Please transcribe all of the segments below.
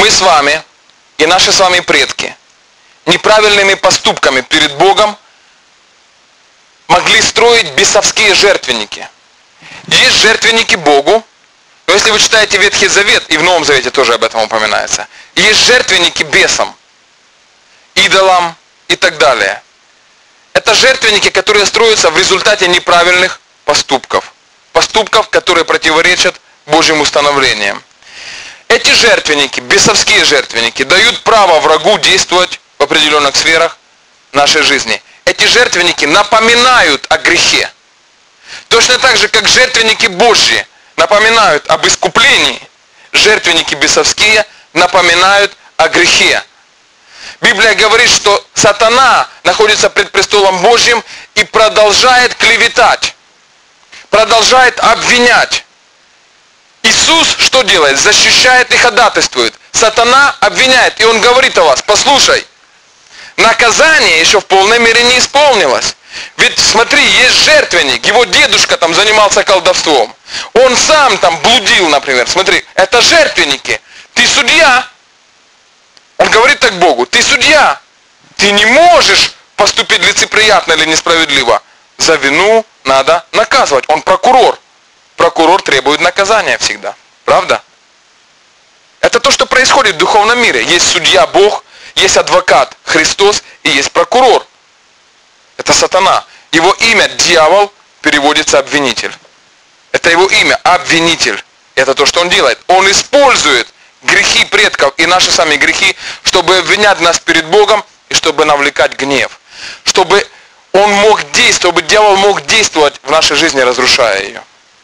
мы с вами и наши с вами предки неправильными поступками перед Богом могли строить бесовские жертвенники. Есть жертвенники Богу, но если вы читаете Ветхий Завет, и в Новом Завете тоже об этом упоминается, есть жертвенники бесам, идолам и так далее. Это жертвенники, которые строятся в результате неправильных поступков. Поступков, которые противоречат Божьим установлениям. Эти жертвенники, бесовские жертвенники, дают право врагу действовать в определенных сферах нашей жизни. Эти жертвенники напоминают о грехе. Точно так же, как жертвенники Божьи напоминают об искуплении, жертвенники бесовские напоминают о грехе. Библия говорит, что сатана находится пред престолом Божьим и продолжает клеветать, продолжает обвинять. Иисус что делает? Защищает и ходатайствует. Сатана обвиняет, и он говорит о вас: послушай, наказание еще в полной мере не исполнилось. Ведь смотри, есть жертвенник, его дедушка там занимался колдовством. Он сам там блудил, например. Смотри, это жертвенники. Ты судья. Он говорит так Богу: ты судья. Ты не можешь поступить лицеприятно или несправедливо. За вину надо наказывать. Он прокурор. Прокурор требует наказания всегда. Правда? Это то, что происходит в духовном мире. Есть судья Бог, есть адвокат Христос и есть прокурор. Это сатана. Его имя дьявол переводится обвинитель. Это его имя обвинитель. Это то, что он делает. Он использует грехи предков и наши сами грехи, чтобы обвинять нас перед Богом и чтобы навлекать гнев. Чтобы он мог действовать, чтобы дьявол мог действовать в нашей жизни, разрушая ее.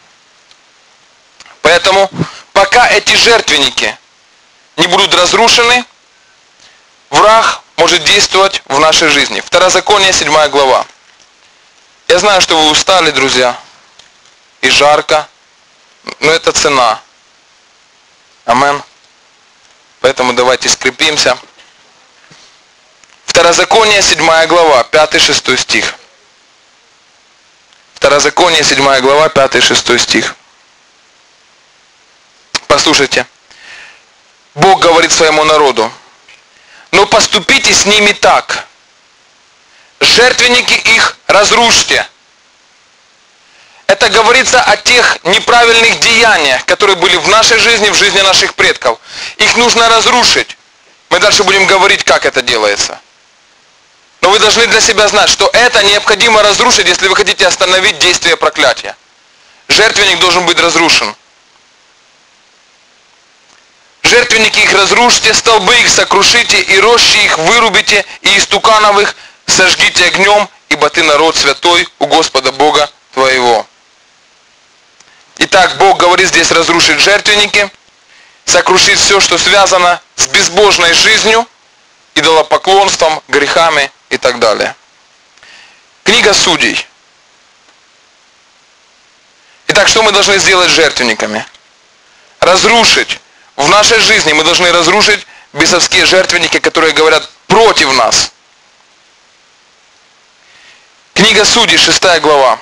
Поэтому, пока эти жертвенники не будут разрушены, враг может действовать в нашей жизни. Второзаконие, 7 глава. Я знаю, что вы устали, друзья, и жарко, но это цена. Амен. Поэтому давайте скрепимся. Второзаконие, 7 глава, 5-6 стих. Второзаконие, 7 глава, 5-6 стих. Послушайте. Бог говорит своему народу: но поступите с ними так. Жертвенники их разрушьте. Это говорится о тех неправильных деяниях, которые были в нашей жизни, в жизни наших предков. Их нужно разрушить. Мы дальше будем говорить, как это делается. Но вы должны для себя знать, что это необходимо разрушить, если вы хотите остановить действие проклятия. Жертвенник должен быть разрушен. Жертвенники их разрушьте, столбы их сокрушите, и рощи их вырубите, и истуканов их сожгите огнем, ибо ты народ святой у Господа Бога твоего. Итак, Бог говорит здесь разрушить жертвенники, сокрушить все, что связано с безбожной жизнью, идолопоклонством, грехами и так далее. Книга Судей. Итак, что мы должны сделать с жертвенниками? Разрушить. В нашей жизни мы должны разрушить бесовские жертвенники, которые говорят против нас. Книга Судей, 6 глава.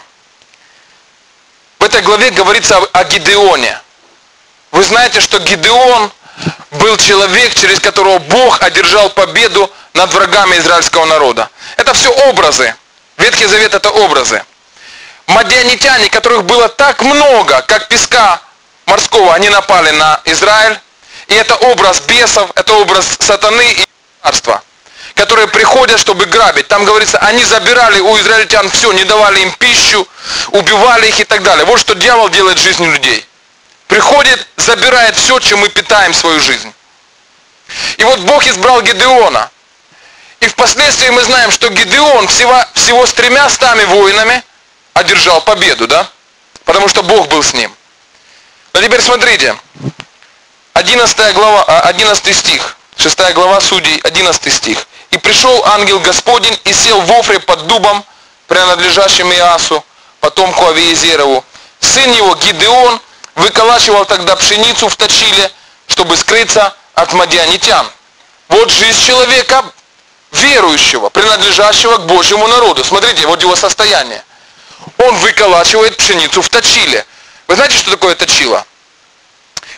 В этой главе говорится о Гидеоне. Вы знаете, что Гидеон был человек, через которого Бог одержал победу над врагами израильского народа. Это все образы. Ветхий Завет — это образы. Мадианитяне, которых было так много, как песка морского, они напали на Израиль. И это образ бесов, это образ сатаны и царства, которые приходят, чтобы грабить. Там говорится, они забирали у израильтян все, не давали им пищу, убивали их и так далее. Вот что дьявол делает в жизни людей. Приходит, забирает все, чем мы питаем свою жизнь. И вот Бог избрал Гидеона. И впоследствии мы знаем, что Гидеон всего с 300 воинами одержал победу, да? Потому что Бог был с ним. Но теперь смотрите. 11 глава, 11 стих. 6 глава Судей, 11 стих. «И пришел ангел Господень и сел в Офре под дубом, принадлежащим Иасу, потомку Авиезерову. Сын его Гидеон выколачивал тогда пшеницу в точиле, чтобы скрыться от мадианитян». Вот жизнь человека верующего, принадлежащего к Божьему народу. Смотрите, вот его состояние. Он выколачивает пшеницу в точиле. Вы знаете, что такое точило?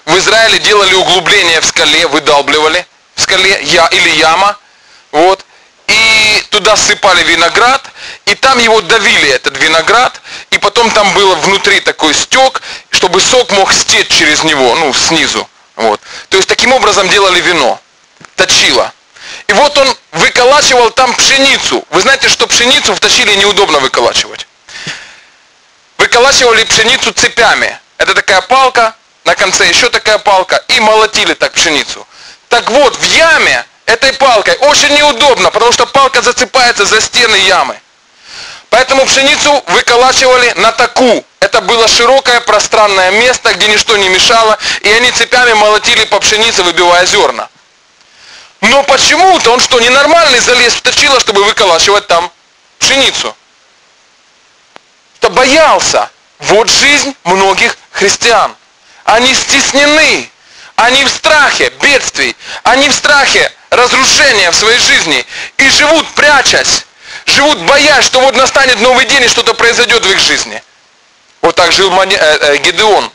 в Израиле делали углубление в скале, выдалбливали в скале или яма, вот, и туда сыпали виноград, и там его давили, этот виноград, и потом там было внутри такой стек, чтобы сок мог стечь через него, ну, снизу. Вот. То есть таким образом делали вино, точило. И вот он выколачивал там пшеницу. Вы знаете, что пшеницу в точиле неудобно выколачивать. Выколачивали пшеницу цепями. Это такая палка, на конце еще такая палка, и молотили так пшеницу. Так вот, в яме этой палкой очень неудобно, потому что палка зацепается за стены ямы. Поэтому пшеницу выколачивали на таку. Это было широкое пространное место, где ничто не мешало, и они цепями молотили по пшенице, выбивая зерна. Но почему-то он что, ненормальный залез в точило, чтобы выколачивать там пшеницу? То боялся. Вот жизнь многих христиан. Они стеснены. Они в страхе бедствий. Они в страхе разрушения в своей жизни. И живут прячась. Живут боясь, что вот настанет новый день и что-то произойдет в их жизни. Вот так жил Гидеон.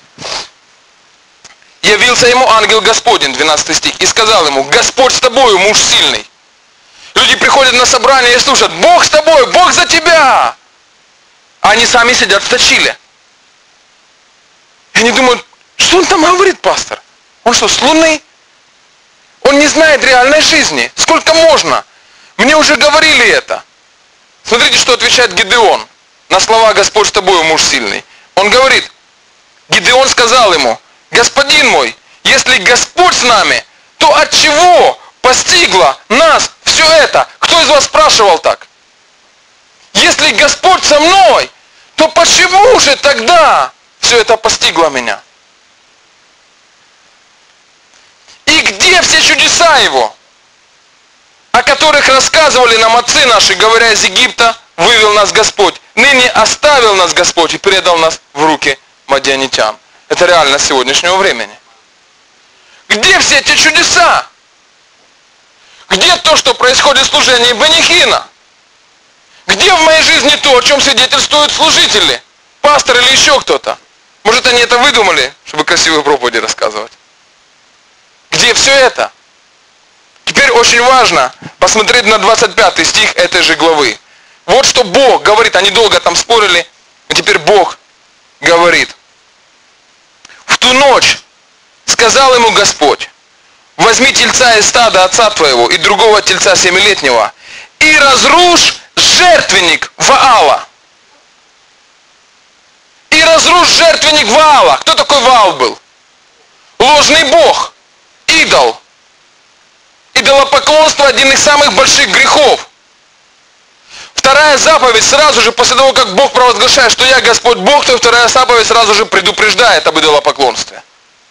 Явился ему ангел Господень, 12 стих, и сказал ему: Господь с тобою, муж сильный. Люди приходят на собрание и слушают: Бог с тобой, Бог за тебя. А они сами сидят в точиле. И они думают: что он там говорит, пастор? Он что, с Луны? Он не знает реальной жизни. Сколько можно? Мне уже говорили это. Смотрите, что отвечает Гидеон на слова «Господь с тобою, муж сильный». Он говорит, Гидеон сказал ему: Господин мой, если Господь с нами, то от чего постигло нас все это? Кто из вас спрашивал так? Если Господь со мной, то почему же тогда все это постигло меня? И где все чудеса Его, о которых рассказывали нам отцы наши, говоря: из Египта вывел нас Господь, ныне оставил нас Господь и предал нас в руки мадианитян. Это реальность сегодняшнего времени. Где все эти чудеса? Где то, что происходит в служении Бенихина? Где в моей жизни то, о чем свидетельствуют служители, пастор или еще кто-то? Может, они это выдумали, чтобы красивые проповеди рассказывать? Где все это? Теперь очень важно посмотреть на 25 стих этой же главы. Вот что Бог говорит. Они долго там спорили, а теперь Бог говорит. В ту ночь сказал ему Господь: возьми тельца из стада отца твоего и другого тельца 7-летнего и разрушь жертвенник Ваала. И разрушь жертвенник Ваала. Кто такой Ваал был? Ложный бог, идол. Идолопоклонство – один из самых больших грехов. Вторая заповедь сразу же, после того, как Бог провозглашает, что я Господь Бог, то вторая заповедь сразу же предупреждает об идолопоклонстве.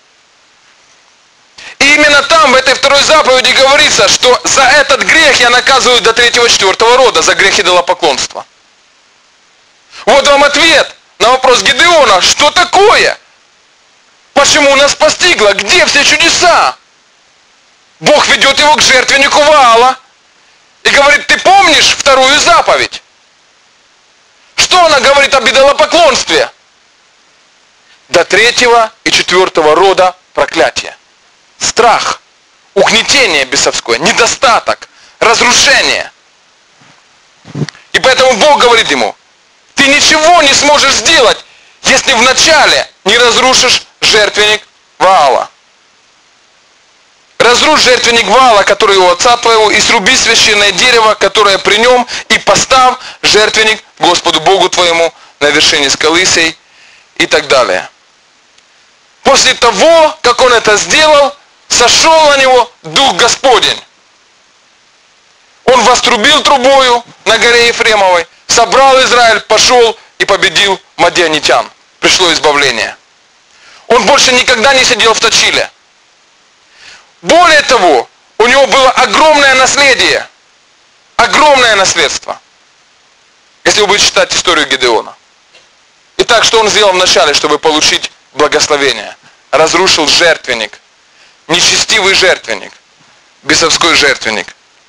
И именно там, в этой второй заповеди говорится, что за этот грех я наказываю до 3-4 рода, за грех идолопоклонства. Вот вам ответ на вопрос Гидеона: что такое? Почему нас постигло? Где все чудеса? Бог ведет его к жертвеннику Ваала и говорит: ты помнишь вторую заповедь? Что она говорит об идолопоклонстве? До 3 и 4 рода проклятия. Страх, угнетение бесовское, недостаток, разрушение. И поэтому Бог говорит ему: ты ничего не сможешь сделать, если вначале не разрушишь жертвенник Ваала. Разрушь жертвенник Ваала, который у отца твоего, и сруби священное дерево, которое при нем, и поставь жертвенник Господу Богу твоему на вершине скалы сей, и так далее. После того, как он это сделал, сошел на него Дух Господень. Он вострубил трубою на горе Ефремовой, собрал Израиль, пошел и победил мадианитян. Пришло избавление. Он больше никогда не сидел в точиле. Более того, у него было огромное наследие, огромное наследство, если вы будете читать историю Гидеона. Итак, что он сделал вначале, чтобы получить благословение? Разрушил жертвенник, нечестивый жертвенник, бесовской жертвенник.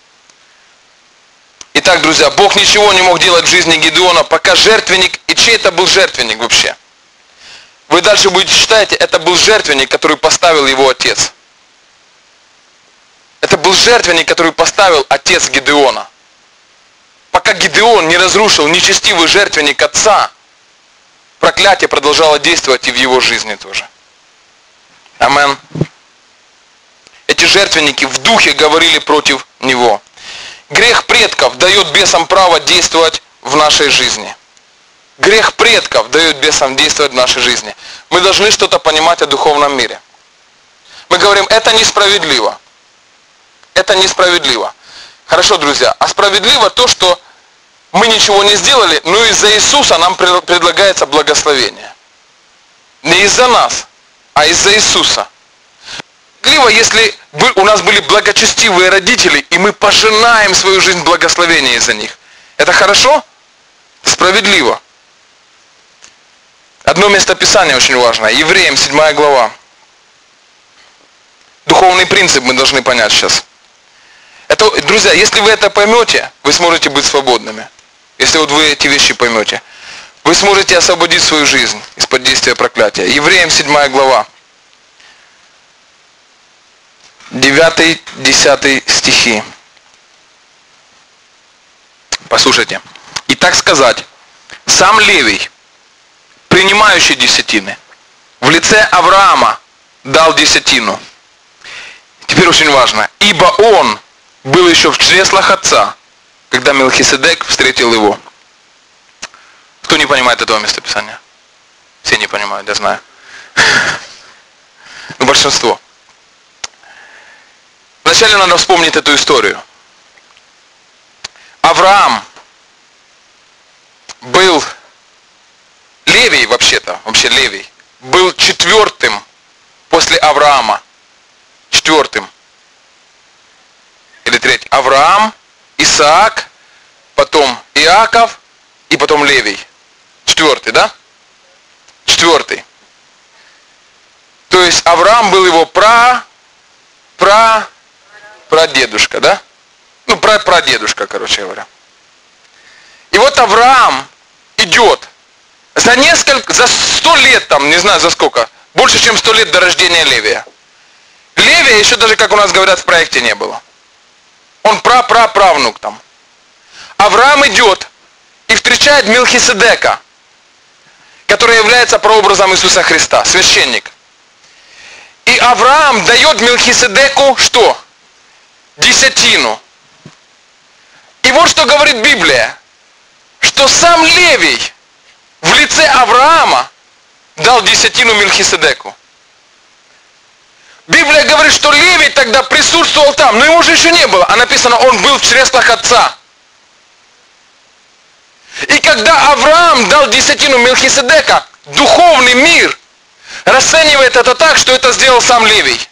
Итак, друзья, Бог ничего не мог делать в жизни Гидеона, пока жертвенник, и чей это был жертвенник вообще? вы дальше будете читать, это был жертвенник, который поставил его отец. Это был жертвенник, который поставил отец Гидеона. Пока Гидеон не разрушил нечестивый жертвенник отца, проклятие продолжало действовать и в его жизни тоже. Амен. Эти жертвенники в духе говорили против него. Грех предков дает бесам право действовать в нашей жизни. Грех предков дает бесам действовать в нашей жизни. Мы должны что-то понимать о духовном мире. Мы говорим, это несправедливо. Это несправедливо. Хорошо, друзья, а справедливо то, что мы ничего не сделали, но из-за Иисуса нам предлагается благословение. Не из-за нас, а из-за Иисуса. Справедливо, если у нас были благочестивые родители, и мы пожинаем свою жизнь благословения из-за них. Это хорошо? Справедливо. Одно местописание очень важное. Евреям 7 глава. Духовный принцип мы должны понять сейчас. Это, друзья, если вы это поймете, вы сможете быть свободными. Если вот вы эти вещи поймете, вы сможете освободить свою жизнь из-под действия проклятия. Евреям 7 глава. 9-10 стихи. Послушайте. И так сказать, сам Левий, принимающий десятины, в лице Авраама дал десятину. Теперь очень важно. Ибо он был еще в чреслах отца, когда Мелхиседек встретил его. Кто не понимает этого местописания? Все не понимают, я знаю. Ну, большинство. Вначале надо вспомнить эту историю. Авраам был Левий, вообще Левий, был 4-м после Авраама. 4-м. Или 3-м. Авраам, Исаак, потом Иаков и потом Левий. 4-й, да? 4-й. То есть Авраам был его прадедушка, да? Ну, прадедушка, короче говоря. И вот Авраам идет за 100 лет, там, не знаю за сколько, больше чем 100 лет до рождения Левия. Левия еще даже, как у нас говорят, в проекте не было. Он правнук там. Авраам идет и встречает Мелхиседека, который является прообразом Иисуса Христа, священник. И Авраам дает Мелхиседеку что? Десятину. И вот что говорит Библия, что сам Левий в лице Авраама дал десятину Мелхиседеку. Библия говорит, что Левий тогда присутствовал там, но ему же еще не было, а написано, он был в чреслах отца. И когда Авраам дал десятину Мелхиседека, духовный мир расценивает это так, что это сделал сам Левий.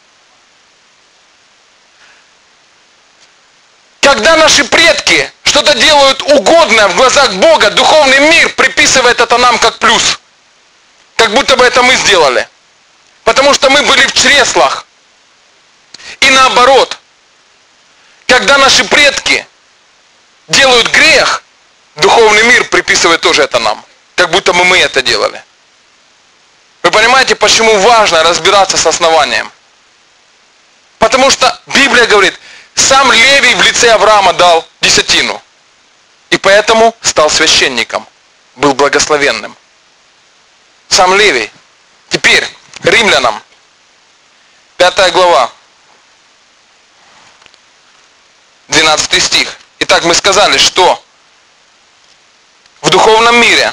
Когда наши предки что-то делают угодное в глазах Бога, духовный мир приписывает это нам как плюс. Как будто бы это мы сделали. Потому что мы были в чреслах. И наоборот, когда наши предки делают грех, духовный мир приписывает тоже это нам. Как будто бы мы это делали. Вы понимаете, почему важно разбираться с основанием? Потому что Библия говорит, сам Левий в лице Авраама дал десятину. И поэтому стал священником. Был благословенным. Сам Левий. Теперь, Римлянам, 5 глава, 12 стих. Итак, мы сказали, что в духовном мире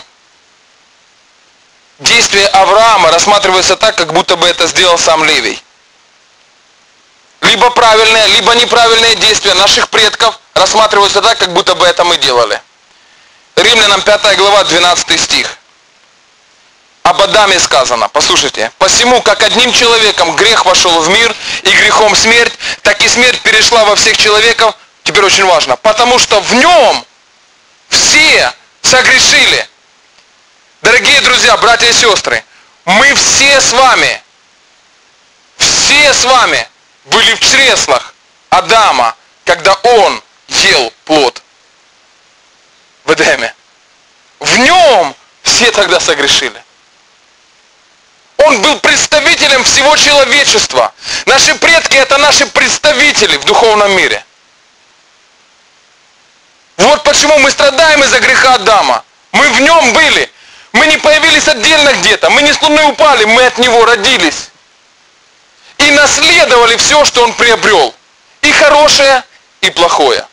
действия Авраама рассматриваются так, как будто бы это сделал сам Левий. Либо правильные, либо неправильные действия наших предков рассматриваются так, как будто бы это мы делали. Римлянам 5 глава, 12 стих. Об Адаме сказано, послушайте. «Посему, как одним человеком грех вошел в мир, и грехом смерть, так и смерть перешла во всех человеков». Теперь очень важно. «Потому что в нем все согрешили». Дорогие друзья, братья и сестры, мы все с вами были в чреслах Адама, когда он ел плод в Эдеме. В нем все тогда согрешили. Он был представителем всего человечества. Наши предки это наши представители в духовном мире. Вот почему мы страдаем из-за греха Адама. Мы в нем были. Мы не появились отдельно где-то. Мы не с Луны упали, мы от него родились. И наследовали все, что он приобрел. И хорошее, и плохое.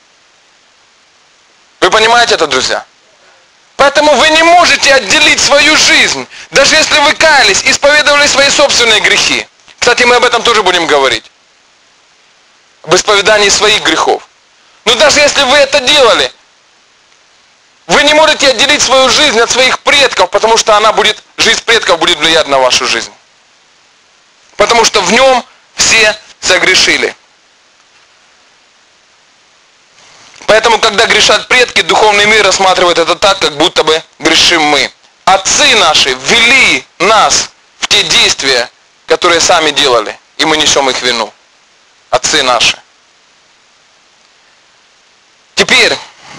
Вы понимаете это, друзья? Поэтому вы не можете отделить свою жизнь. Даже если вы каялись, исповедовали свои собственные грехи. Кстати, мы об этом тоже будем говорить. Об исповедании своих грехов. Но даже если вы это делали, вы не можете отделить свою жизнь от своих предков, потому что жизнь предков будет влиять на вашу жизнь. Потому что в нем все согрешили. Поэтому, когда грешат предки, духовный мир рассматривает это так, как будто бы грешим мы. Отцы наши ввели нас в те действия, которые сами делали, и мы несем их вину. Отцы наши. Теперь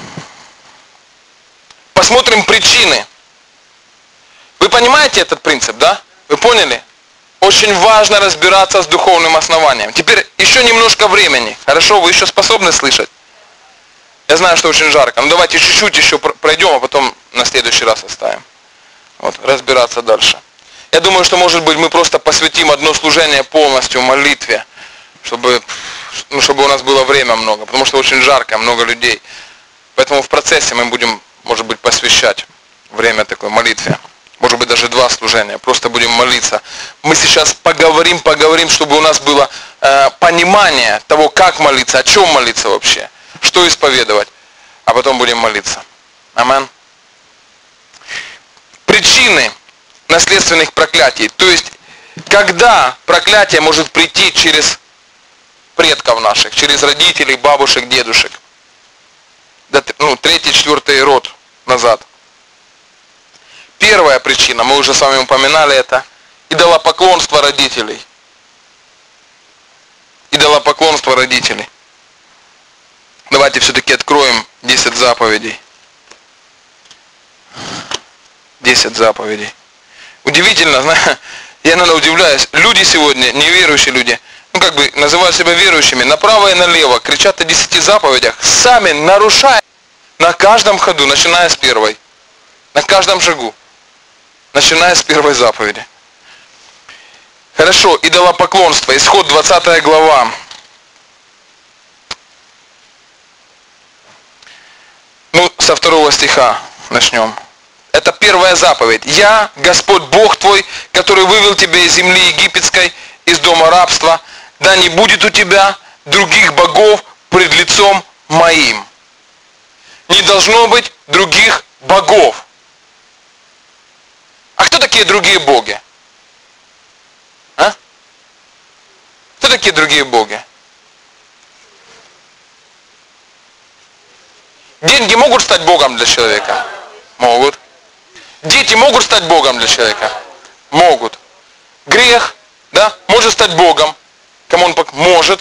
посмотрим причины. Вы понимаете этот принцип, да? Вы поняли? Очень важно разбираться с духовным основанием. Теперь еще немножко времени. Хорошо, вы еще способны слышать? Я знаю, что очень жарко. Но давайте чуть-чуть еще пройдем, а потом на следующий раз оставим. Вот, разбираться дальше. Я думаю, что, может быть, мы просто посвятим одно служение полностью молитве, чтобы у нас было время много, потому что очень жарко, много людей. Поэтому в процессе мы будем, может быть, посвящать время такой молитве. Может быть, даже 2 служения. Просто будем молиться. Мы сейчас поговорим, чтобы у нас было понимание того, как молиться, о чем молиться вообще, что исповедовать, а потом будем молиться. Аминь. Причины наследственных проклятий. То есть, когда проклятие может прийти через предков наших, через родителей, бабушек, дедушек. 3-4 род назад. Первая причина, мы уже с вами упоминали это, идолопоклонство родителей. Идолопоклонство родителей. Давайте все-таки откроем 10 заповедей. 10 заповедей. Удивительно, я иногда удивляюсь, люди сегодня, неверующие люди, называют себя верующими, направо и налево, кричат о 10 заповедях, сами нарушая на каждом ходу, начиная с первой. На каждом шагу. Начиная с первой заповеди. Хорошо, идолопоклонство. Исход 20 глава. Со 2 стиха начнем. Это первая заповедь. Я, Господь Бог твой, который вывел тебя из земли египетской, из дома рабства, да не будет у тебя других богов пред лицом моим. Не должно быть других богов. А кто такие другие боги? А? Кто такие другие боги? Деньги могут стать Богом для человека? Могут. Дети могут стать Богом для человека? Могут. Грех, да, может стать Богом. Кому он может.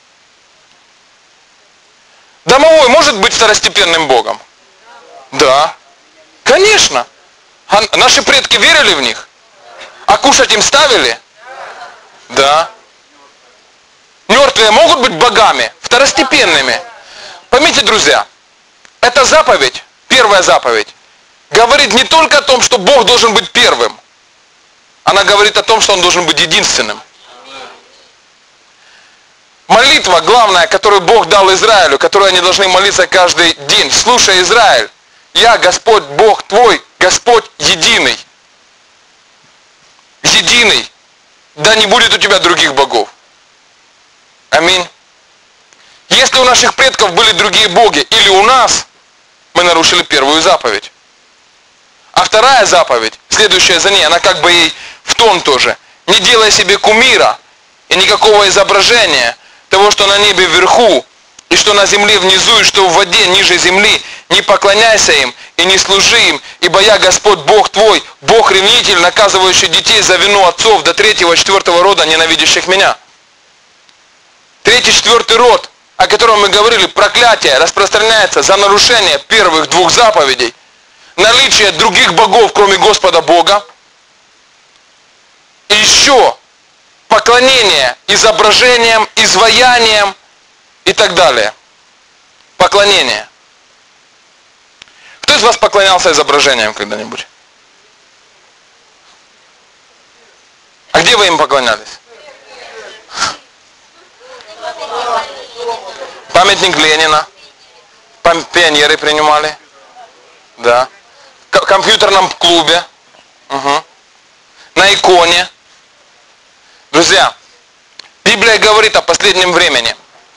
Домовой может быть второстепенным Богом? Да. Конечно. А наши предки верили в них? А кушать им ставили? Да. Мертвые могут быть богами, второстепенными. Поймите, друзья, эта заповедь, первая заповедь, говорит не только о том, что Бог должен быть первым. Она говорит о том, что Он должен быть единственным. Молитва главная, которую Бог дал Израилю, которую они должны молиться каждый день. Слушай, Израиль, я Господь Бог твой, Господь единый. Единый. Да не будет у тебя других богов. Аминь. Если у наших предков были другие боги, или у нас, мы нарушили первую заповедь. А вторая заповедь, следующая за ней, она как бы ей в тон тоже. Не делай себе кумира и никакого изображения того, что на небе вверху, и что на земле внизу, и что в воде ниже земли. Не поклоняйся им и не служи им, ибо я Господь Бог твой, Бог-ревнитель, наказывающий детей за вину отцов до 3-4 рода, ненавидящих меня. 3-4 род, о котором мы говорили, проклятие распространяется за нарушение первых 2 заповедей. Наличие других богов, кроме Господа Бога. И еще поклонение изображениям, изваяниям и так далее. Поклонение. Кто из вас поклонялся изображениям когда-нибудь? А где вы им поклонялись? Памятник Ленина. Пионеры принимали. Да. В компьютерном клубе. Угу. На иконе. Друзья, Библия говорит о последнем времени.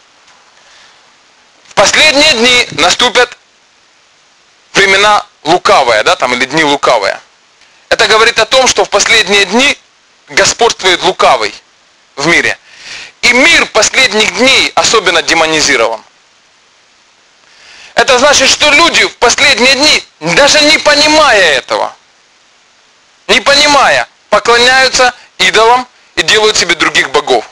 В последние дни наступят времена лукавые, да, там, или дни лукавые. Это говорит о том, что в последние дни господствует лукавый в мире. И мир последних дней особенно демонизирован. Это значит, что люди в последние дни, даже не понимая этого, не понимая, поклоняются идолам и делают себе других богов.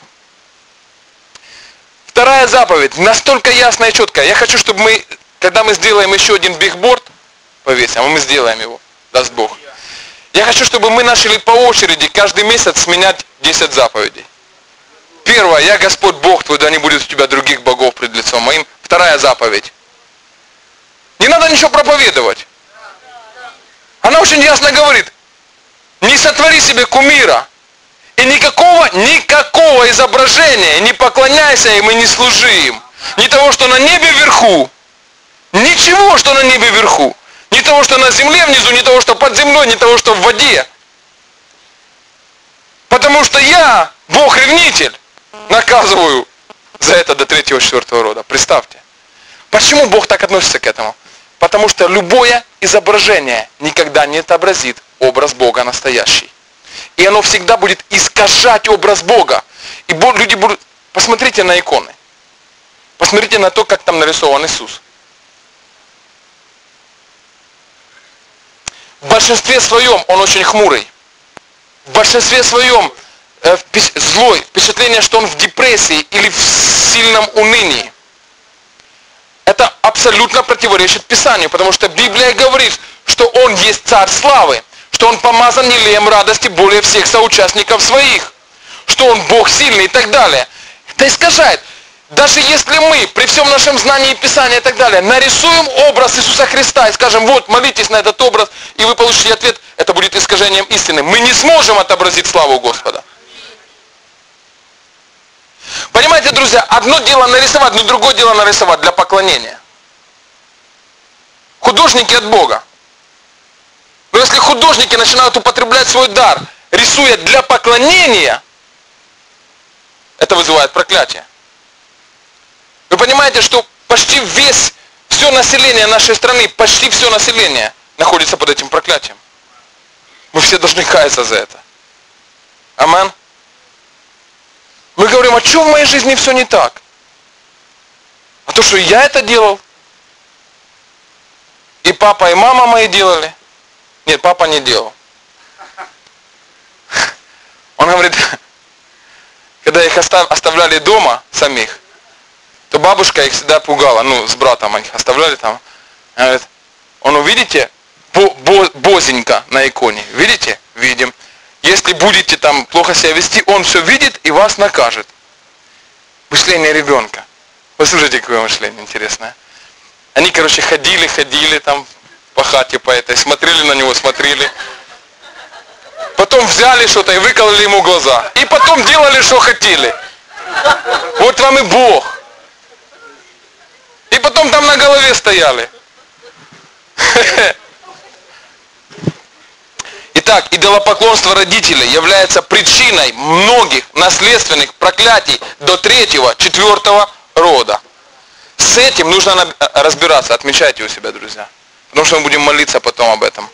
Вторая заповедь, настолько ясная и четкая. Я хочу, чтобы мы, когда мы сделаем еще один бигборд, повесим, а мы сделаем его, даст Бог. Я хочу, чтобы мы начали по очереди каждый месяц сменять 10 заповедей. Первая, я Господь Бог твой, да не будет у тебя других богов пред лицом моим. Вторая заповедь. Не надо ничего проповедовать. Она очень ясно говорит, не сотвори себе кумира. И никакого изображения, не поклоняйся им и не служи им. Ни того, что на небе вверху, ничего, что на небе вверху. Ни того, что на земле внизу, ни того, что под землей, ни того, что в воде. Потому что я, Бог-ревнитель, наказываю за это до 3-4 рода. Представьте. Почему Бог так относится к этому? Потому что любое изображение никогда не отобразит образ Бога настоящий. И оно всегда будет искажать образ Бога. И люди будут... Посмотрите на иконы. Посмотрите на то, как там нарисован Иисус. В большинстве своем он очень хмурый. В большинстве своем злой. Впечатление, что он в депрессии или в сильном унынии. Это абсолютно противоречит Писанию, потому что Библия говорит, что он есть царь славы, что он помазан елеем радости более всех соучастников своих, что он Бог сильный и так далее. Это искажает. Даже если мы, при всем нашем знании Писания и так далее, нарисуем образ Иисуса Христа и скажем, вот, молитесь на этот образ, и вы получите ответ, это будет искажением истины. Мы не сможем отобразить славу Господа. Понимаете, друзья, одно дело нарисовать, но другое дело нарисовать для поклонения. Художники от Бога. Но если художники начинают употреблять свой дар, рисуя для поклонения, это вызывает проклятие. Вы понимаете, что почти все население нашей страны, почти все население находится под этим проклятием. Мы все должны каяться за это. Амин. Мы говорим, а что в моей жизни все не так? А то, что я это делал. И папа, и мама мои делали. Нет, папа не делал. Он говорит, когда их оставляли дома самих, то бабушка их всегда пугала, с братом их оставляли там. Она говорит, увидите, Бозенька на иконе, видите? Видим. Если будете там плохо себя вести, он все видит и вас накажет. Мышление ребенка. Послушайте, какое мышление интересное. Они, ходили там по хате по этой, смотрели на него, смотрели. Потом взяли что-то и выкололи ему глаза. И потом делали, что хотели. Вот вам и Бог. И потом там на голове стояли. Итак, идолопоклонство родителей является причиной многих наследственных проклятий до 3-4 рода. С этим нужно разбираться, отмечайте у себя, друзья. Потому что мы будем молиться потом об этом.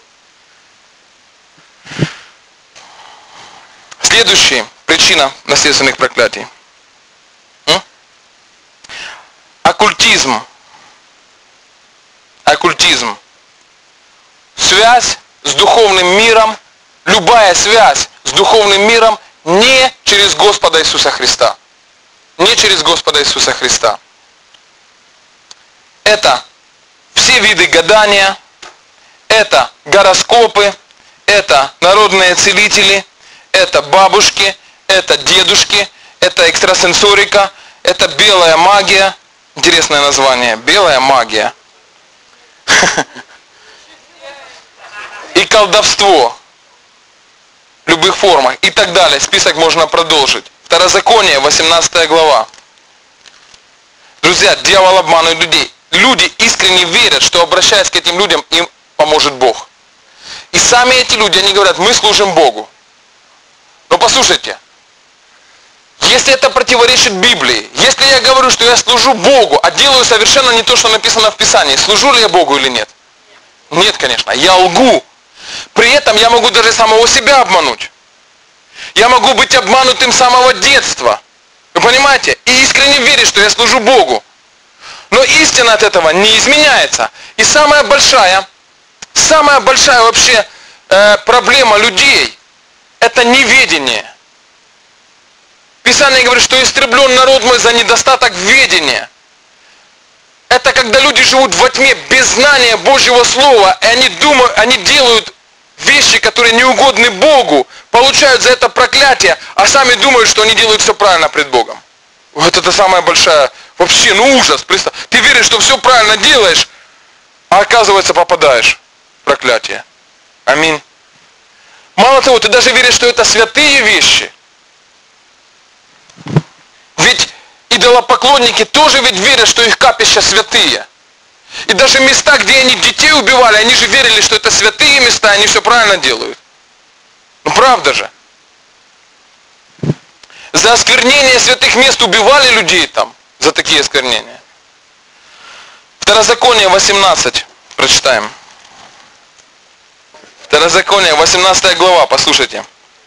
Следующая причина наследственных проклятий. Оккультизм. Оккультизм. Связь с духовным миром, любая связь с духовным миром не через Господа Иисуса Христа. Не через Господа Иисуса Христа. Это все виды гадания, это гороскопы, это народные целители, это бабушки, это дедушки, это экстрасенсорика, это белая магия. Интересное название. Белая магия. И колдовство. В любых формах. И так далее. Список можно продолжить. Второзаконие, 18 глава. Друзья, дьявол обманывает людей. Люди искренне верят, что обращаясь к этим людям, им поможет Бог. И сами эти люди, они говорят, мы служим Богу. Но послушайте, если это противоречит Библии, если я говорю, что я служу Богу, а делаю совершенно не то, что написано в Писании, служу ли я Богу или нет? Нет, конечно, я лгу. При этом я могу даже самого себя обмануть. Я могу быть обманутым с самого детства. Вы понимаете? И искренне верить, что я служу Богу. Но истина от этого не изменяется. И самая большая вообще проблема людей – это неведение. Писание говорит, что истреблен народ мой за недостаток ведения. Это когда люди живут во тьме без знания Божьего Слова, и они делают вещи, которые неугодны Богу, получают за это проклятие, а сами думают, что они делают все правильно пред Богом. Вот это самая большая, вообще, ужас. Представь. Ты веришь, что все правильно делаешь, а оказывается попадаешь в проклятие. Аминь. Мало того, ты даже веришь, что это святые вещи. Ведь идолопоклонники тоже ведь верят, что их капища святые. И даже места, где они детей убивали, они же верили, что это святые места, они все правильно делают. Ну правда же. За осквернение святых мест убивали людей там, за такие осквернения. Второзаконие 18, прочитаем. Второзаконие, 18 глава, послушайте.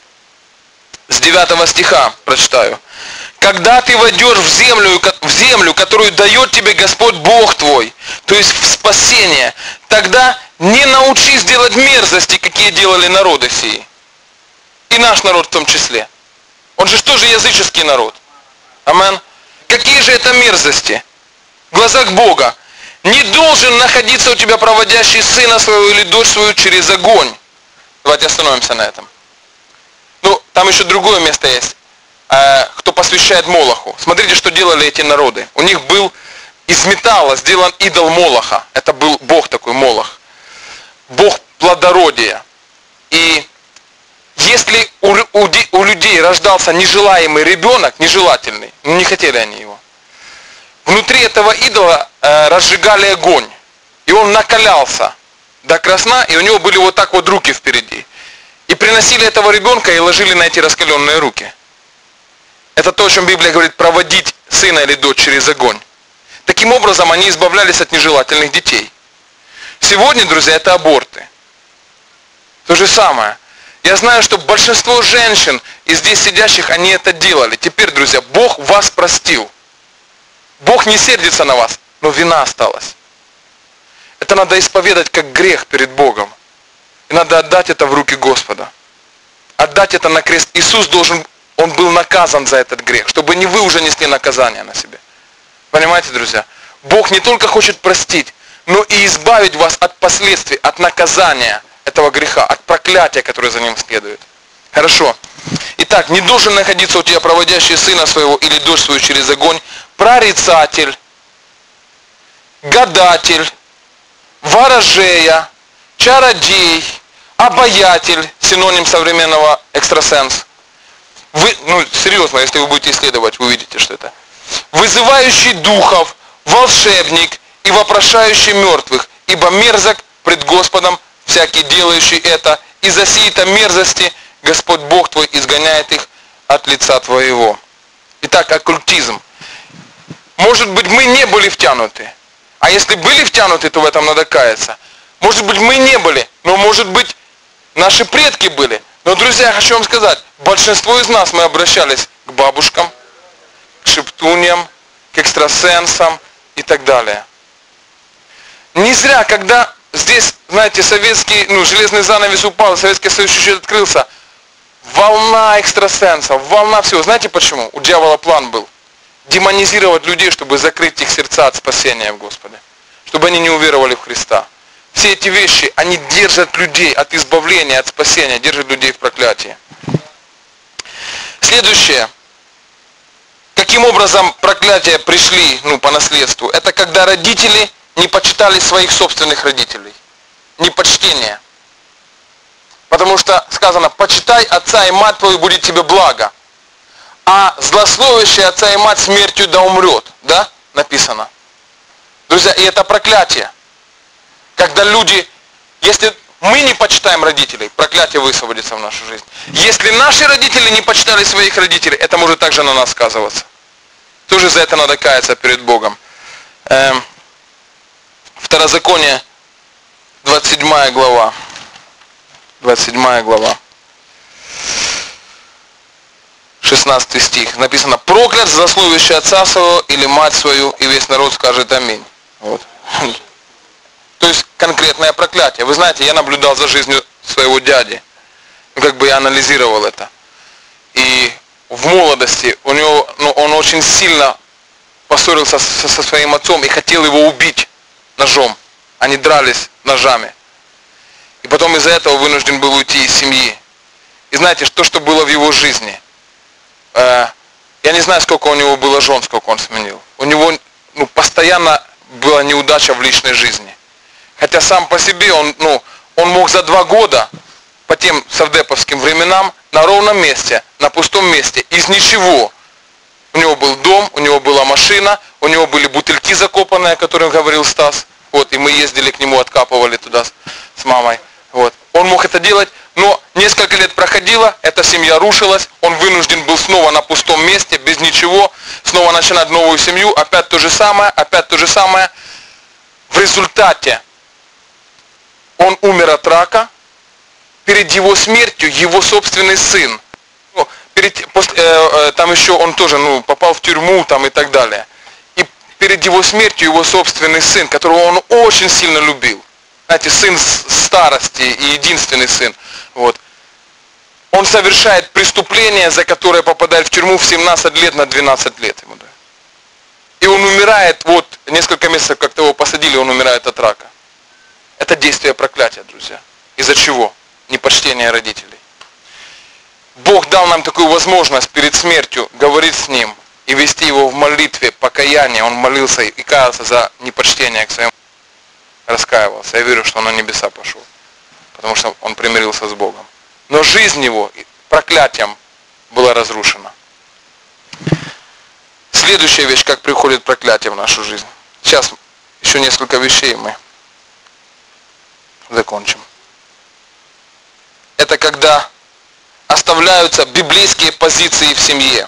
С 9 стиха прочитаю. Когда ты войдешь в землю, которую дает тебе Господь Бог твой, то есть в спасение, тогда не научись делать мерзости, какие делали народы сии. И наш народ в том числе. Он же тоже языческий народ. Амен. Какие же это мерзости? В глазах Бога. Не должен находиться у тебя проводящий сына своего или дочь свою через огонь. Давайте остановимся на этом. Ну, там еще другое место есть. Кто посвящает Молоху. Смотрите, что делали эти народы. У них был из металла сделан идол Молоха. Это был бог такой, Молох. Бог плодородия. И если у людей рождался нежелаемый ребенок, нежелательный, не хотели они его, внутри этого идола разжигали огонь. И он накалялся до красна, и у него были вот так вот руки впереди. И приносили этого ребенка и ложили на эти раскаленные руки. Это то, о чем Библия говорит, проводить сына или дочь через огонь. Таким образом, они избавлялись от нежелательных детей. Сегодня, друзья, это аборты. То же самое. Я знаю, что большинство женщин из здесь сидящих, они это делали. Теперь, друзья, Бог вас простил. Бог не сердится на вас, но вина осталась. Это надо исповедать как грех перед Богом. И надо отдать это в руки Господа. Отдать это на крест. Иисус Он был наказан за этот грех, чтобы не вы уже несли наказание на себе. Понимаете, друзья? Бог не только хочет простить, но и избавить вас от последствий, от наказания этого греха, от проклятия, которое за ним следует. Хорошо. Итак, не должен находиться у тебя проводящий сына своего или дочь свою через огонь прорицатель, гадатель, ворожея, чародей, обаятель, синоним современного экстрасенс. Серьезно, если вы будете исследовать, вы увидите, что это. Вызывающий духов, волшебник и вопрошающий мертвых, ибо мерзок пред Господом всякий делающий это, и за сии-то мерзости Господь Бог твой изгоняет их от лица твоего. Итак, оккультизм. Может быть, мы не были втянуты. А если были втянуты, то в этом надо каяться. Может быть, мы не были, но может быть, наши предки были. Но, друзья, я хочу вам сказать, большинство из нас мы обращались к бабушкам, к шептуньям, к экстрасенсам и так далее. Не зря, когда здесь, знаете, железный занавес упал, Советский Союз чуть-чуть открылся, волна экстрасенсов, волна всего. Знаете почему? У дьявола план был. Демонизировать людей, чтобы закрыть их сердца от спасения в Господе. Чтобы они не уверовали в Христа. Все эти вещи, они держат людей от избавления, от спасения, держат людей в проклятии. Следующее. Каким образом проклятия пришли, по наследству? Это когда родители не почитали своих собственных родителей. Непочтение. Потому что сказано, почитай отца и мать твою, будет тебе благо. А злословящий отца и мать смертью да умрет. Да? Написано. Друзья, и это проклятие. Когда люди, если мы не почитаем родителей, проклятие высвободится в нашу жизнь. Если наши родители не почитали своих родителей, это может также на нас сказываться. Тоже за это надо каяться перед Богом. Второзаконие, 27 глава. 27 глава. 16 стих. Написано, проклят злословящий отца своего или мать свою, и весь народ скажет аминь. Вот. То есть конкретное проклятие. Вы знаете, я наблюдал за жизнью своего дяди. Я анализировал это. И в молодости у него, он очень сильно поссорился со своим отцом и хотел его убить ножом. Они дрались ножами. И потом из-за этого вынужден был уйти из семьи. И знаете, что было в его жизни? Я не знаю, сколько у него было жен, сколько он сменил. У него постоянно была неудача в личной жизни. Хотя сам по себе он мог за 2 года, по тем совдеповским временам, на ровном месте, на пустом месте, из ничего. У него был дом, у него была машина, у него были бутыльки закопанные, о которых говорил Стас. И мы ездили к нему, откапывали туда с мамой. Он мог это делать, но несколько лет проходило, эта семья рушилась, он вынужден был снова на пустом месте, без ничего, снова начинать новую семью, опять то же самое, опять то же самое. В результате он умер от рака, перед его смертью его собственный сын, там еще он тоже попал в тюрьму и так далее. И перед его смертью его собственный сын, которого он очень сильно любил, знаете, сын старости и единственный сын, он совершает преступление, за которое попадает в тюрьму в 17 лет на 12 лет ему дают. И он умирает, несколько месяцев, как его посадили, он умирает от рака. Это действие проклятия, друзья. Из-за чего? Непочтение родителей. Бог дал нам такую возможность перед смертью говорить с Ним и вести его в молитве, покаяние. Он молился и каялся за непочтение к своему. Раскаивался. Я верю, что он на небеса пошел. Потому что он примирился с Богом. Но жизнь его проклятием была разрушена. Следующая вещь, как приходит проклятие в нашу жизнь. Сейчас еще несколько вещей мы закончим. Это когда оставляются библейские позиции в семье.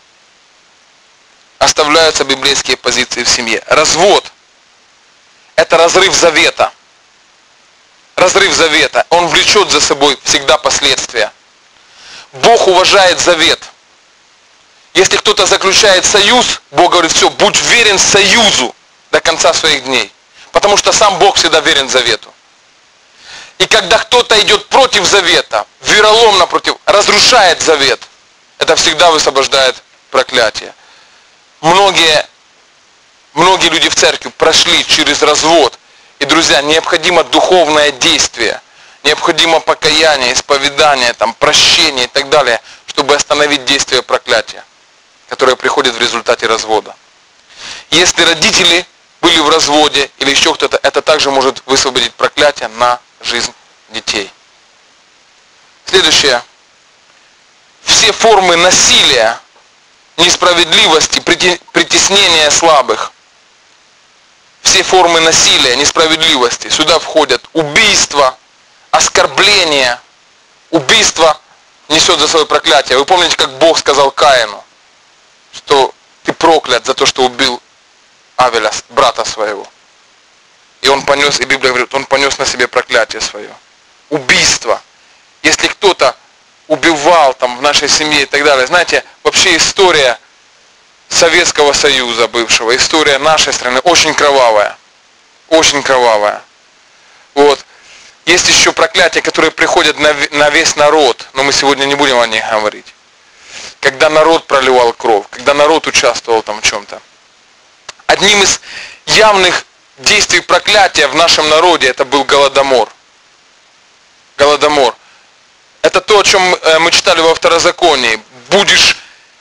Оставляются библейские позиции в семье. Развод – это разрыв завета. Разрыв завета. Он влечет за собой всегда последствия. Бог уважает завет. Если кто-то заключает союз, Бог говорит, все, будь верен союзу до конца своих дней. Потому что сам Бог всегда верен завету. И когда кто-то идет против завета, вероломно против, разрушает завет, это всегда высвобождает проклятие. Многие люди в церкви прошли через развод. И, друзья, необходимо духовное действие, необходимо покаяние, исповедание, прощение и так далее, чтобы остановить действие проклятия, которое приходит в результате развода. Если родители были в разводе или еще кто-то, это также может высвободить проклятие на жизнь детей. Следующее. Все формы насилия, несправедливости, притеснения слабых. Все формы насилия, несправедливости. Сюда входят убийство, оскорбление. Убийство несет за собой проклятие. Вы помните, как Бог сказал Каину, что ты проклят за то, что убил Авеля, брата своего. И он понес, и Библия говорит, он понес на себе проклятие свое. Убийство. Если кто-то убивал в нашей семье и так далее, знаете, вообще история Советского Союза бывшего, история нашей страны очень кровавая. Очень кровавая. Есть еще проклятия, которые приходят на весь народ, но мы сегодня не будем о них говорить. Когда народ проливал кровь, когда народ участвовал в чем-то. Одним из явных действий проклятия в нашем народе это был Голодомор. Голодомор. Это то, о чем мы читали во Второзаконии. будешь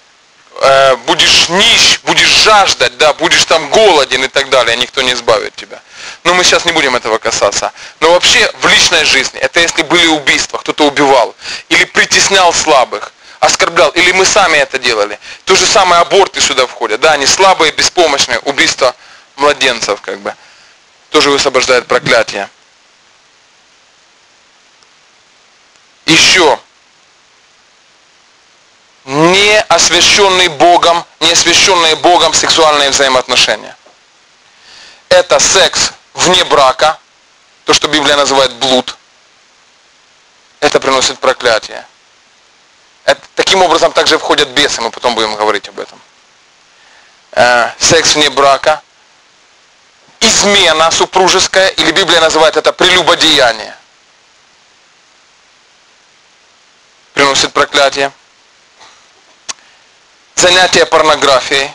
нищ, будешь жаждать, да, будешь там голоден и так далее, никто не избавит тебя. Но мы сейчас не будем этого касаться. Но вообще в личной жизни, это если были убийства, кто-то убивал, или притеснял слабых, оскорблял, или мы сами это делали. То же самое аборты сюда входят, да, они слабые, беспомощные, убийство младенцев, как бы, тоже высвобождает проклятие. Еще. Не освященные Богом сексуальные взаимоотношения. Это секс вне брака, то, что Библия называет блуд. Это приносит проклятие. Таким образом также входят бесы, мы потом будем говорить об этом. Секс вне брака, измена супружеская, или Библия называет это прелюбодеяние. Приносит проклятие. Занятие порнографией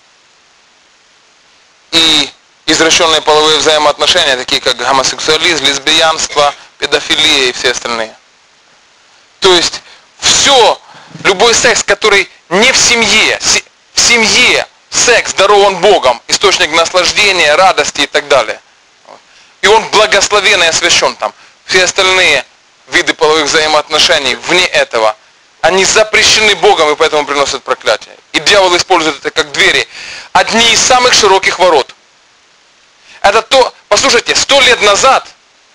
и извращенные половые взаимоотношения, такие как гомосексуализм, лесбиянство, педофилия и все остальные. То есть все, любой секс, который не в семье секс дарован Богом, источник наслаждения, радости и так далее. И он благословен и освящен там. Все остальные виды половых взаимоотношений вне этого, они запрещены Богом и поэтому приносят проклятие. И дьявол использует это как двери. Одни из самых широких ворот. Это то, послушайте, 100 лет назад,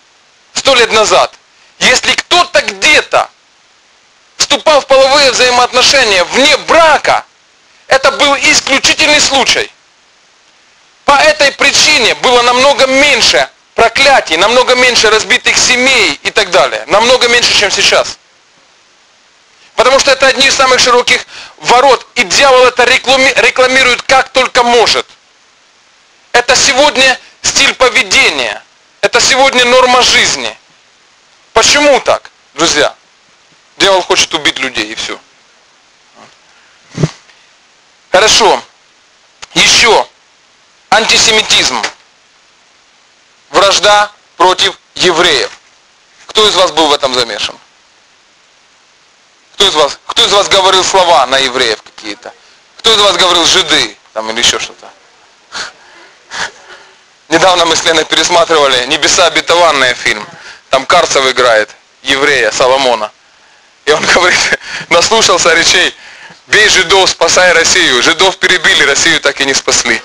если кто-то где-то вступал в половые взаимоотношения вне брака, это был исключительный случай. По этой причине было намного меньше проклятий, намного меньше разбитых семей и так далее. Намного меньше, чем сейчас. Потому что это одни из самых широких ворот. И дьявол это рекламирует как только может. Это сегодня стиль поведения. Это сегодня норма жизни. Почему так, друзья? Дьявол хочет убить людей и все. Хорошо. Еще. Антисемитизм. Вражда против евреев. Кто из вас был в этом замешан? Кто из вас говорил слова на евреев какие-то? Кто из вас говорил жиды? Там, или еще что-то? Недавно мы с Леной пересматривали «Небеса обетованные» фильм. Там Карцев играет, еврея, Соломона. И он говорит, наслушался речей: «Бей жидов, спасай Россию». Жидов перебили, Россию так и не спасли.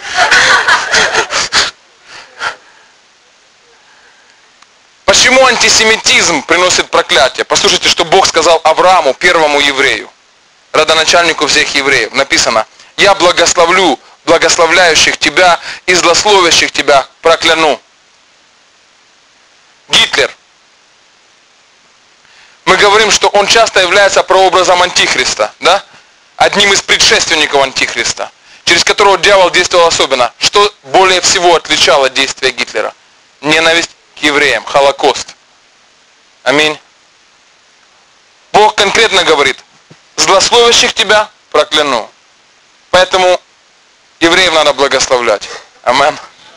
Почему антисемитизм приносит проклятие? Послушайте, что Бог сказал Аврааму, первому еврею, родоначальнику всех евреев. Написано: «Я благословлю благословляющих тебя и злословящих тебя прокляну». Гитлер. Мы говорим, что он часто является прообразом Антихриста, да? Одним из предшественников Антихриста, через которого дьявол действовал особенно. Что более всего отличало действия Гитлера? Ненависть к евреям, Холокост. Аминь. Бог конкретно говорит: злословящих тебя прокляну. Поэтому евреев надо благословлять. Аминь.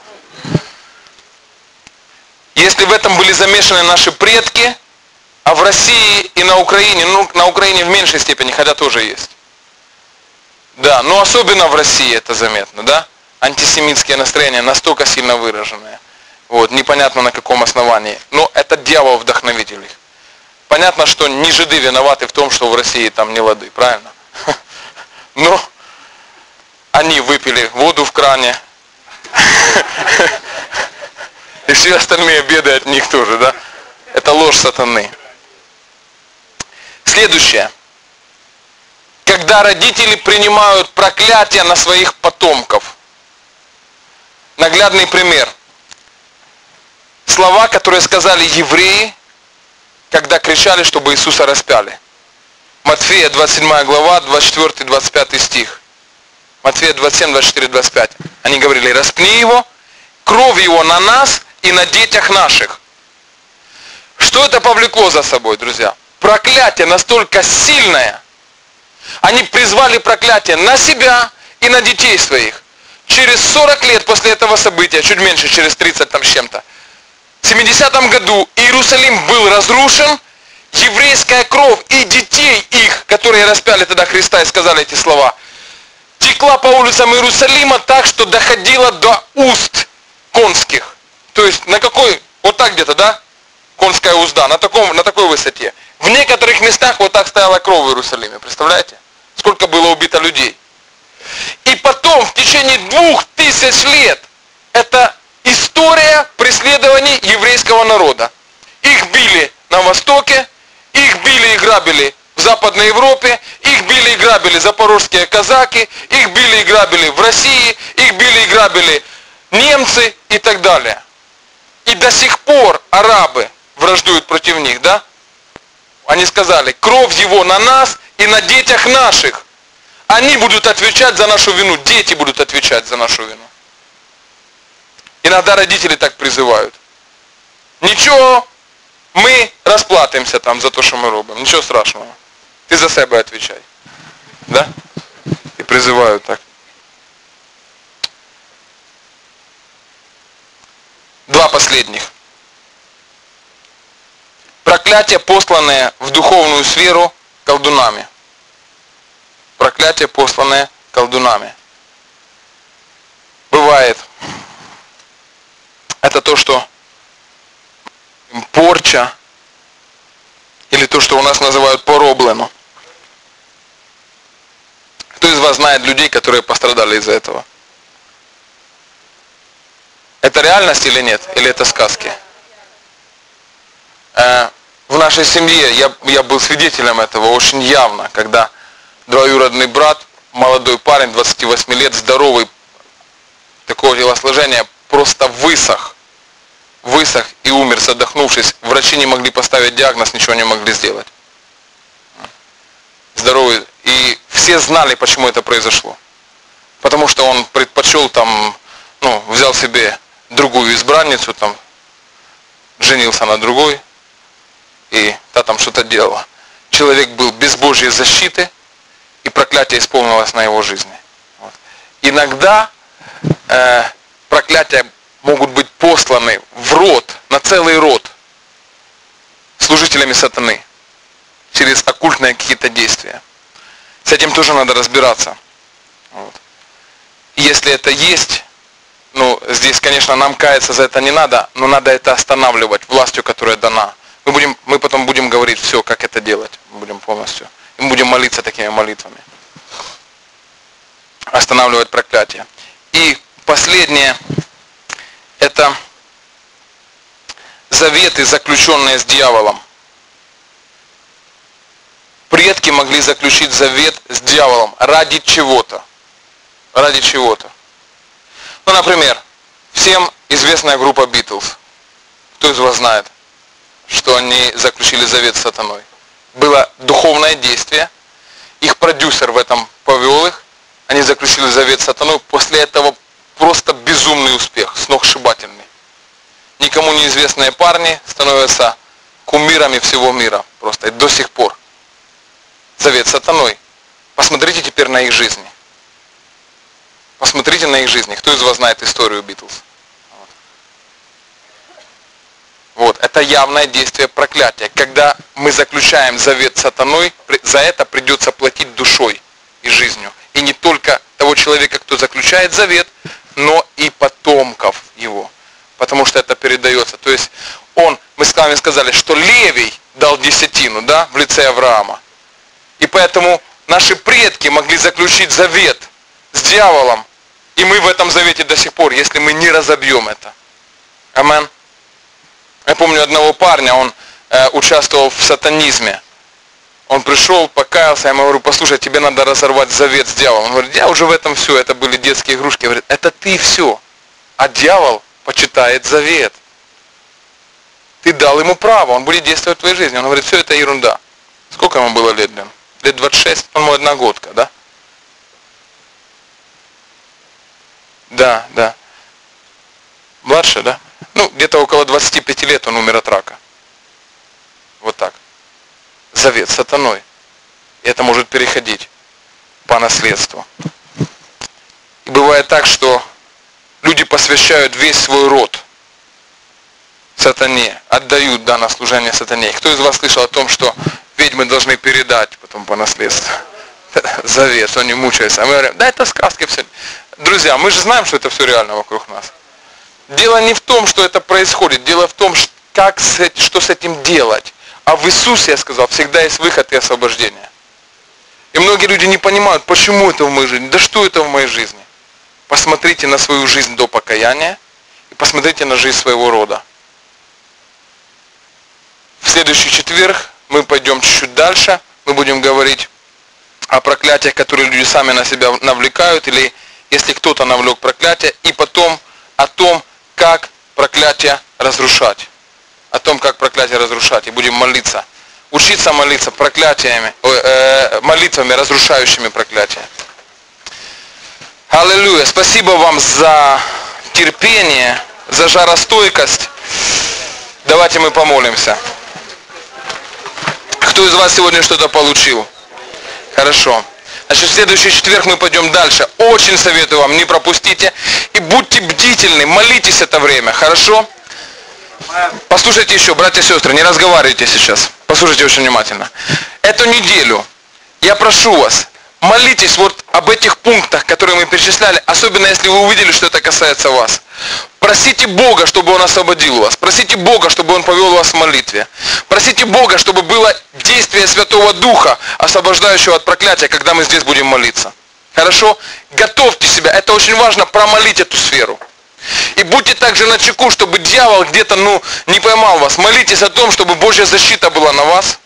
Если в этом были замешаны наши предки, а в России и на Украине, на Украине в меньшей степени, хотя тоже есть. Да, но особенно в России это заметно, да? Антисемитские настроения настолько сильно выраженные. Вот, непонятно на каком основании. Но это дьявол вдохновитель их. Понятно, что не жиды виноваты в том, что в России там не лады, правильно? Но они выпили воду в кране. И все остальные беды от них тоже, да? Это ложь сатаны. Следующее. Когда родители принимают проклятие на своих потомков. Наглядный пример. Слова, которые сказали евреи, когда кричали, чтобы Иисуса распяли. Матфея 27 глава, 24-25 стих. Матфея 27, 24, 25. Они говорили: распни его, кровь его на нас и на детях наших. Что это повлекло за собой, друзья? Проклятие настолько сильное. Они призвали проклятие на себя и на детей своих. Через 40 лет после этого события, чуть меньше, через 30 там с чем-то, в 70-м году Иерусалим был разрушен, еврейская кровь и детей их, которые распяли тогда Христа и сказали эти слова, текла по улицам Иерусалима так, что доходила до уст конских. То есть на какой, вот так где-то, да? Конская узда, на такой высоте. В некоторых местах вот так стояла кровь в Иерусалиме, представляете? Сколько было убито людей. И потом, в течение 2000 лет, это история преследований еврейского народа. Их били на Востоке, их били и грабили в Западной Европе, их били и грабили запорожские казаки, их били и грабили в России, их били и грабили немцы и так далее. И до сих пор арабы враждуют против них, да? Они сказали, кровь его на нас и на детях наших. Они будут отвечать за нашу вину, дети будут отвечать за нашу вину. Иногда родители так призывают. Ничего, мы расплатимся там за то, что мы робим. Ничего страшного. Ты за себя отвечай. Да? И призывают так. Два последних. Проклятие, посланное в духовную сферу колдунами. Проклятие, посланное колдунами. Бывает. Это то, что порча, или то, что у нас называют пороблену. Кто из вас знает людей, которые пострадали из-за этого? Это реальность или нет? Или это сказки? В нашей семье я был свидетелем этого очень явно, когда двоюродный брат, молодой парень, 28 лет, здоровый, такого телосложения, просто высох и умер, задохнувшись. Врачи не могли поставить диагноз, ничего не могли сделать. Здоровый. И все знали, почему это произошло. Потому что он предпочел там, взял себе другую избранницу, там, женился на другой, и та там что-то делала. Человек был без Божьей защиты, и проклятие исполнилось на его жизни. Вот. Иногда проклятия могут быть посланы в род, на целый род, служителями сатаны, через оккультные какие-то действия. С этим тоже надо разбираться. Вот. И если это есть, здесь, конечно, нам каяться за это не надо, но надо это останавливать властью, которая дана. Мы потом будем говорить все, как это делать. Мы будем полностью. И мы будем молиться такими молитвами. Останавливать проклятие. И последнее, это заветы, заключенные с дьяволом. Предки могли заключить завет с дьяволом ради чего-то. Ради чего-то. Например, всем известная группа Beatles. Кто из вас знает, что они заключили завет с сатаной? Было духовное действие, их продюсер в этом повел их, они заключили завет с сатаной, после этого просто безумный успех, сногсшибательный. Никому неизвестные парни становятся кумирами всего мира, просто и до сих пор. Завет с сатаной. Посмотрите теперь на их жизни. Посмотрите на их жизни. Кто из вас знает историю Битлз? Вот, это явное действие проклятия. Когда мы заключаем завет с сатаной, за это придется платить душой и жизнью. И не только того человека, кто заключает завет, но и потомков его. Потому что это передается. То есть мы с вами сказали, что Левий дал десятину, да, в лице Авраама. И поэтому наши предки могли заключить завет с дьяволом. И мы в этом завете до сих пор, если мы не разобьем это. Амин. Я помню одного парня, он участвовал в сатанизме. Он пришел, покаялся, я ему говорю, послушай, тебе надо разорвать завет с дьяволом. Он говорит, я уже в этом все, это были детские игрушки. Говорит, это ты все. А дьявол почитает завет. Ты дал ему право, он будет действовать в твоей жизни. Он говорит, все это ерунда. Сколько ему было лет, блин? Лет 26, по-моему, одногодка, да? Да. Младше, да? Где-то около 25 лет он умер от рака. Вот так. Завет с сатаной. И это может переходить по наследству. И бывает так, что люди посвящают весь свой род сатане, отдают, да, на служение сатане. Кто из вас слышал о том, что ведьмы должны передать потом по наследству завет, что они мучаются? А мы говорим, да это сказки все. Друзья, мы же знаем, что это все реально вокруг нас. Дело не в том, что это происходит, дело в том, что с этим делать. А в Иисусе, я сказал, всегда есть выход и освобождение. И многие люди не понимают, почему это в моей жизни, да что это в моей жизни. Посмотрите на свою жизнь до покаяния и посмотрите на жизнь своего рода. В следующий четверг мы пойдем чуть-чуть дальше, мы будем говорить о проклятиях, которые люди сами на себя навлекают, или если кто-то навлек проклятие, и потом о том, как проклятие разрушать. О том, как проклятие разрушать. И будем молиться. Учиться молиться молитвами, разрушающими проклятия. Аллилуйя. Спасибо вам за терпение, за жаростойкость. Давайте мы помолимся. Кто из вас сегодня что-то получил? Хорошо. Значит, в следующий четверг мы пойдем дальше. Очень советую вам, не пропустите. И будьте бдительны, молитесь это время. Хорошо? Послушайте еще, братья и сестры, не разговаривайте сейчас. Послушайте очень внимательно. Эту неделю я прошу вас, молитесь вот об этих пунктах, которые мы перечисляли, особенно если вы увидели, что это касается вас. Просите Бога, чтобы Он освободил вас. Просите Бога, чтобы Он повел вас в молитве. Просите Бога, чтобы было действие Святого Духа, освобождающего от проклятия, когда мы здесь будем молиться. Хорошо? Готовьте себя. Это очень важно, промолить эту сферу. И будьте также начеку, чтобы дьявол где-то не поймал вас. Молитесь о том, чтобы Божья защита была на вас.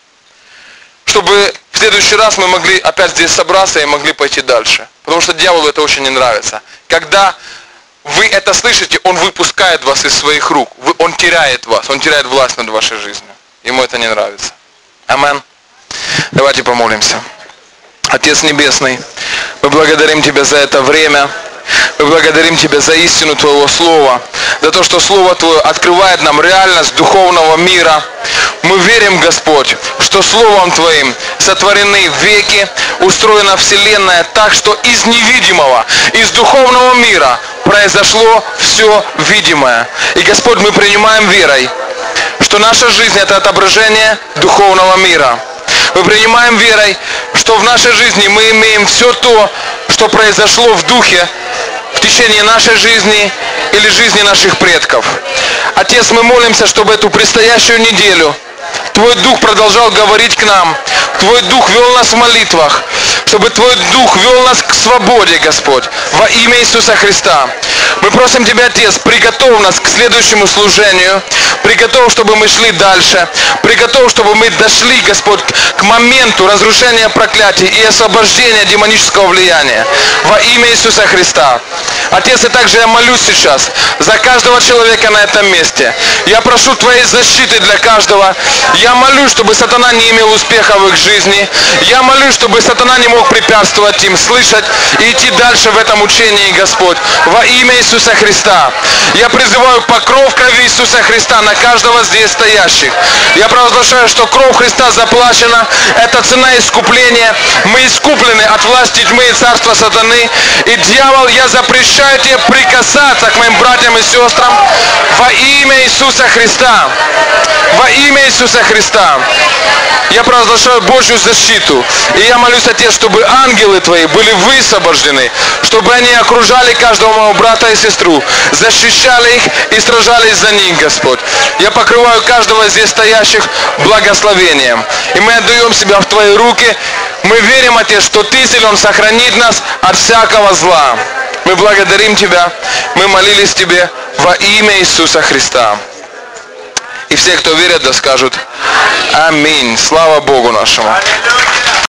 Чтобы в следующий раз мы могли опять здесь собраться и могли пойти дальше. Потому что дьяволу это очень не нравится. Когда вы это слышите, он выпускает вас из своих рук. Он теряет вас, он теряет власть над вашей жизнью. Ему это не нравится. Аминь. Давайте помолимся. Отец Небесный, мы благодарим Тебя за это время. Мы благодарим Тебя за истину Твоего Слова, за то, что Слово Твое открывает нам реальность духовного мира. Мы верим, Господь, что Словом Твоим сотворены веки, устроена Вселенная так, что из невидимого, из духовного мира произошло все видимое. И, Господь, мы принимаем верой, что наша жизнь – это отображение духовного мира. Мы принимаем верой, что в нашей жизни мы имеем все то, что произошло в Духе, в течение нашей жизни или жизни наших предков. Отец, мы молимся, чтобы эту предстоящую неделю Твой Дух продолжал говорить к нам. Твой Дух вел нас в молитвах. Чтобы Твой Дух вел нас к свободе, Господь. Во имя Иисуса Христа. Мы просим Тебя, Отец, приготовь нас к следующему служению. Приготовь, чтобы мы шли дальше. Приготовь, чтобы мы дошли, Господь, к моменту разрушения проклятий и освобождения демонического влияния. Во имя Иисуса Христа. Отец, и также я молюсь сейчас за каждого человека на этом месте. Я прошу Твоей защиты для каждого. Я молюсь, чтобы сатана не имел успеха в их жизни. Я молюсь, чтобы сатана не мог препятствовать им слышать и идти дальше в этом учении, Господь. Во имя Иисуса Христа. Я призываю покров крови Иисуса Христа на каждого здесь стоящих. Я провозглашаю, что кровь Христа заплачена. Это цена искупления. Мы искуплены от власти тьмы и царства сатаны. И дьявол, я запрещаю тебе прикасаться к моим братьям и сестрам во имя Иисуса Христа. Во имя Иисуса Христа. Я провозглашаю Божью защиту. И я молюсь, Отец, чтобы ангелы Твои были высвобождены, чтобы они окружали каждого моего брата и сестру, защищали их и сражались за них, Господь. Я покрываю каждого здесь стоящих благословением. И мы отдаем себя в Твои руки. Мы верим, Отец, что Ты силен сохранить нас от всякого зла. Мы благодарим Тебя. Мы молились Тебе во имя Иисуса Христа. И все, кто верят, да скажут аминь. Слава Богу нашему.